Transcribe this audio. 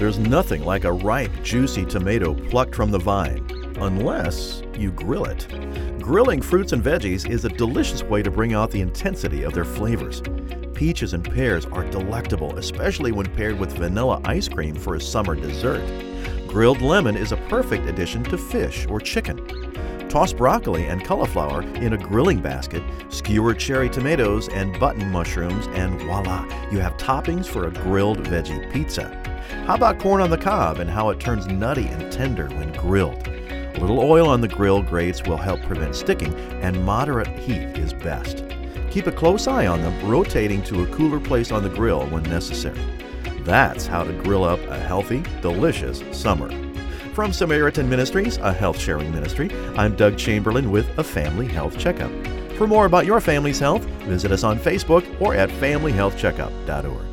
There's nothing like a ripe, juicy tomato plucked from the vine, unless you grill it. Grilling fruits and veggies is a delicious way to bring out the intensity of their flavors. Peaches and pears are delectable, especially when paired with vanilla ice cream for a summer dessert. Grilled lemon is a perfect addition to fish or chicken. Toss broccoli and cauliflower in a grilling basket, skewer cherry tomatoes and button mushrooms, and voila, you have toppings for a grilled veggie pizza. How about corn on the cob and how it turns nutty and tender when grilled? A little oil on the grill grates will help prevent sticking, and moderate heat is best. Keep a close eye on them, rotating to a cooler place on the grill when necessary. That's how to grill up a healthy, delicious summer. From Samaritan Ministries, a health-sharing ministry, I'm Doug Chamberlain with a Family Health Checkup. For more about your family's health, visit us on Facebook or at familyhealthcheckup.org.